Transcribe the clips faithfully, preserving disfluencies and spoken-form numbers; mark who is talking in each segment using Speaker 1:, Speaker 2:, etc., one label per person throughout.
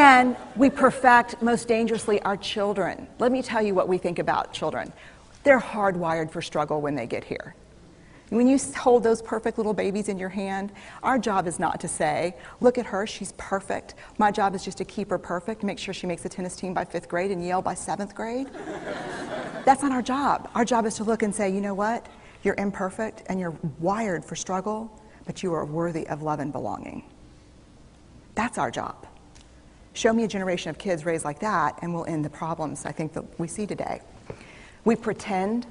Speaker 1: And we perfect, most dangerously, our children. Let me tell you what we think about children. They're hardwired for struggle when they get here. When you hold those perfect little babies in your hand, our job is not to say, look at her, she's perfect. My job is just to keep her perfect, make sure she makes the tennis team by fifth grade and Yale by seventh grade. That's not our job. Our job is to look and say, you know what? You're imperfect and you're wired for struggle, but you are worthy of love and belonging. That's our job. Show me a generation of kids raised like that, and we'll end the problems I think that we see today. We pretend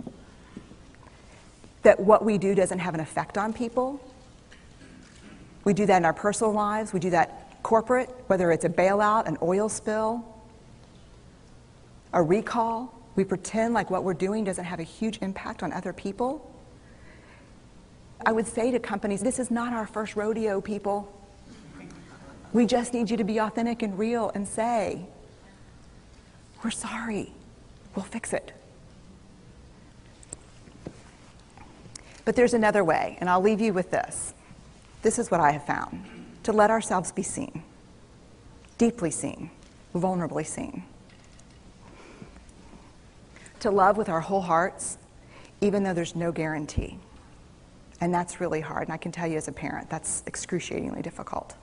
Speaker 1: that what we do doesn't have an effect on people. We do that in our personal lives. We do that corporate, whether it's a bailout, an oil spill, a recall. We pretend like what we're doing doesn't have a huge impact on other people. I would say to companies, this is not our first rodeo, people. We just need you to be authentic and real and say, we're sorry, we'll fix it. But there's another way, and I'll leave you with this. This is what I have found. To let ourselves be seen, deeply seen, vulnerably seen. To love with our whole hearts, even though there's no guarantee. And that's really hard, and I can tell you as a parent, that's excruciatingly difficult.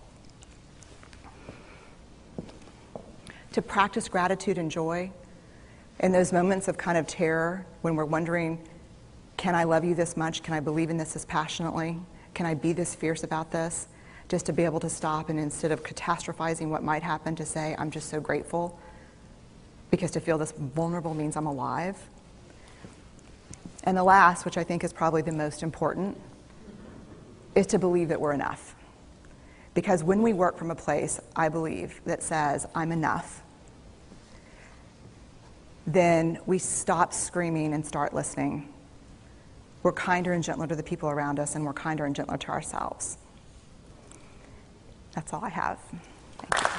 Speaker 1: To practice gratitude and joy in those moments of kind of terror when we're wondering, can I love you this much? Can I believe in this as passionately? Can I be this fierce about this? Just to be able to stop and instead of catastrophizing what might happen, to say, I'm just so grateful. Because to feel this vulnerable means I'm alive. And the last, which I think is probably the most important, is to believe that we're enough. Because when we work from a place, I believe, that says, I'm enough, then we stop screaming and start listening. We're kinder and gentler to the people around us, and we're kinder and gentler to ourselves. That's all I have. Thank you.